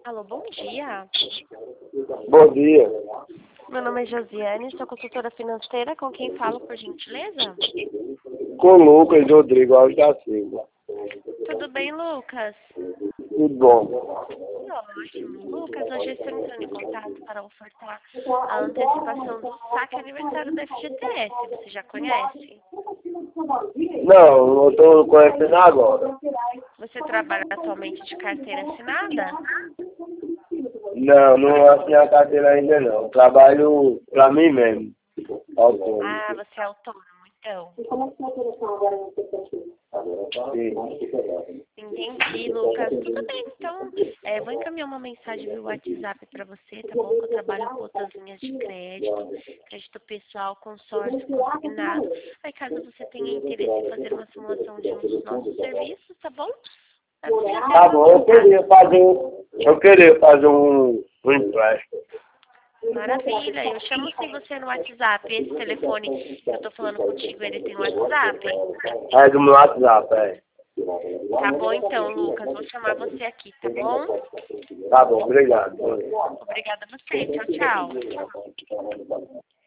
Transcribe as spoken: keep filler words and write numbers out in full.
Alô, bom dia. Bom dia. Meu nome é Josiane, sou consultora financeira. Com quem falo, por gentileza? Com o Lucas Rodrigo Alves da Silva. Tudo bem, Lucas? Tudo bom. Ótimo. Lucas, hoje estou entrando em contato para ofertar a antecipação do saque aniversário da F G T S. Você já conhece? Não, eu estou conhecendo agora. Você trabalha atualmente de carteira assinada? Não, não assinei a carteira ainda não. Eu trabalho para mim mesmo. Autônomo. Ah, você é autônomo, então. Sim. Entendi, Lucas. Tudo bem, então. É, vou encaminhar uma mensagem via WhatsApp para você, tá bom? Que eu trabalho com outras linhas de crédito, crédito pessoal, consórcio, consignado. Aí, caso você tenha interesse em fazer uma simulação de um dos nossos serviços, tá bom? Aí você já tem Tá o meu bom, eu contato. queria fazer, um- eu queria fazer um, um empréstimo. Maravilha. Eu chamo sim você no WhatsApp. Esse telefone que eu tô falando contigo, ele tem WhatsApp? É do meu WhatsApp, é. Tá bom, então, Lucas. Vou chamar você aqui, tá bom? Tá bom, obrigado. Obrigada a você. Tchau, tchau.